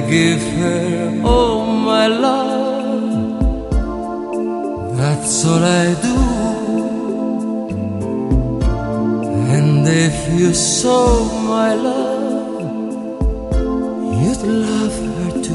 give her all my love. That's all I do. And if you saw my love, you'd love her too.